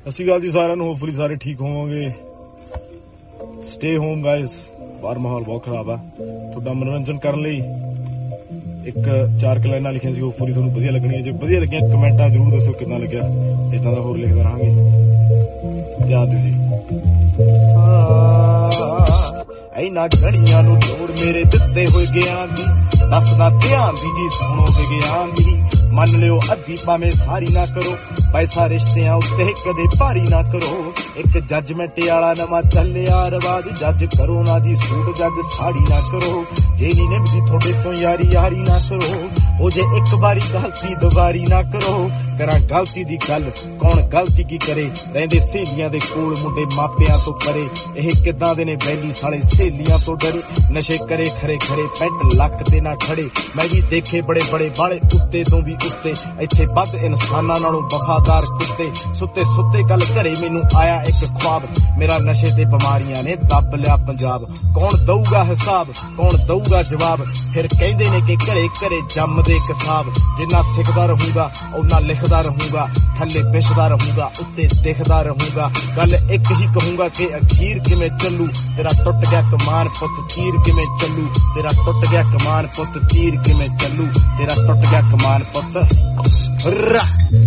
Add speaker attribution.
Speaker 1: ਸਤਿ ਸ਼੍ਰੀ ਅਕਾਲ ਜੀ ਸਾਰਿਆਂ ਨੂੰ। ਹੋਪਫੁਲੀ ਸਾਰੇ ਠੀਕ ਹੋਵੋਗੇ। Stay home guys. ਬਾਹਰ ਮਾਹੌਲ ਬਹੁਤ ਖਰਾਬ ਆ। ਤੁਹਾਡਾ ਮਨੋਰੰਜਨ ਕਰਨ ਲਈ ਇੱਕ 4 ਲਾਈਨਾਂ ਲਿਖੀਆਂ ਸੀ। ਹੋਪਫੁਲੀ ਤੁਹਾਨੂੰ ਵਧੀਆ ਲੱਗਣੀਆਂ। ਜੇ ਵਧੀਆ ਲੱਗੀਆਂ ਕਮੈਂਟਾਂ ਜ਼ਰੂਰ ਦੱਸੋ ਕਿੱਦਾਂ ਲੱਗਿਆ। ਇਦਾਂ ਦਾ ਹੋਰ ਲਿਖਦਾ ਰਹਾਂਗੇ। ਧਿਆਨ ਦਿਓ ਜੀ। ਇਹਨਾਂ ਘੜੀਆਂ ਨੂੰ ਲੋੜ ਮੇਰੇ ਦਿੱਤੇ ਹੋਏ ਗਿਆਨ ਦੀ, ਦੱਸਦਾ ਧਿਆਨ ਦੀ ਜੀ ਸੁਣੋ ਵਿਗਿਆਨ ਦੀ। ਮੰਨ ਲਿਓ ਅੱਧੀ ਭਾਵੇਂ ਸਾਰੀ ਨਾ ਕਰੋ, ਪੈਸਾ ਰਿਸ਼ਤਿਆਂ ਉੱਤੇ ਕਦੇ ਭਾਰੀ ਨਾ ਕਰੋ। ਇੱਕ ਜੱਜਮੈਂਟ ਵਾਲਾ ਨਵਾਂ ਚੱਲਿਆ ਰਿਵਾਜ, ਜੱਜ ਕਰੋ ਨਾ ਜੀ ਸੂਟ ਜੱਜ ਸਾੜੀ ਨਾ ਕਰੋ। ਜੇ ਨੀ ਨਿਭਦੀ ਤੁਹਾਡੇ ਤੋਂ ਯਾਰੀ ਯਾਰੀ ਨਾ ਕਰੋ। ਉਹ ਜੇ ਇੱਕ ਵਾਰੀ ਗਲਤੀ ਦੁਬਾਰੀ ਨਾ ਕਰੋ। ਕਰਾਂ ਗਲਤੀ ਦੀ ਗੱਲ ਕੌਣ ਗਲਤੀ ਕੀ ਕਰੇ, ਰਹਿੰਦੇ ਸਹੇਲੀਆਂ ਦੇ ਕੋਲ ਮੁੰਡੇ ਮਾਪਿਆਂ ਤੋਂ ਪਰੇ। ਇਹ ਕਿੱਦਾਂ ਦੇ ਨੇ ਵੈਲੀ ਸਾਲੇ ਸਹੇਲੀਆਂ ਤੋਂ ਡਰੇ। ਨਸ਼ੇ ਕਰੇ ਖਰੇ ਖਰੇ ਪੈਂਟ ਲੱਕ ਤੇ ਨਾ ਖੜੇ। ਮੈਂ ਵੀ ਦੇਖੇ ਬੜੇ ਬੜੇ ਬਾਲੇ ਉੱਤੇ ਤੋਂ ਵੀ ਉੱਤੇ, ਇੱਥੇ ਵੱਧ ਇਨਸਾਨਾਂ ਨਾਲੋਂ ਵਫਾਦਾਰ ਕੁੱਤੇ। ਸੁੱਤੇ ਸੁੱਤੇ ਕੱਲ ਘਰੇ ਮੈਨੂੰ ਆਇਆ ਇੱਕ ख्वाब, ਮੇਰਾ ਨਸ਼ੇ ਤੇ ਬਿਮਾਰੀਆਂ ਨੇ ਦੱਬ ਲਿਆ ਪੰਜਾਬ। ਕੌਣ ਦਊਗਾ ਹਿਸਾਬ, ਕੌਣ ਦਊਗਾ ਜਵਾਬ। ਫਿਰ ਕਹਿੰਦੇ ਨੇ ਕਿ ਘਰੇ ਘਰੇ ਜੰਮਦੇ ਕਿਸਾਬ। ਜਿੰਨਾ ਸਿੱਖਦਾ ਰਹੂੰਗਾ ਉਹਨਾਂ ਲਿਖਦਾ ਰਹੂੰਗਾ। ਥੱਲੇ ਵਿਛਦਾ ਰਹੂੰਗਾ ਉੱਤੇ ਦਿਖਦਾ ਰਹੂੰਗਾ। ਗੱਲ ਇੱਕ ਹੀ ਕਹੂੰਗਾ ਕਿ ਅਖੀਰ ਕਿਵੇਂ ਚੱਲੂ। ਤੇਰਾ ਟੁੱਟ ਗਿਆ ਕਮਾਨ ਪੁੱਤ ਤੀਰ ਕਿਵੇਂ ਚੱਲੂ। ਤੇਰਾ ਟੁੱਟ ਗਿਆ ਕਮਾਨ ਪੁੱਤ ਤੀਰ ਕਿਵੇਂ ਚੱਲੂ। ਤੇਰਾ ਟੁੱਟ ਗਿਆ ਕਮਾਨ ਪੁੱਤ।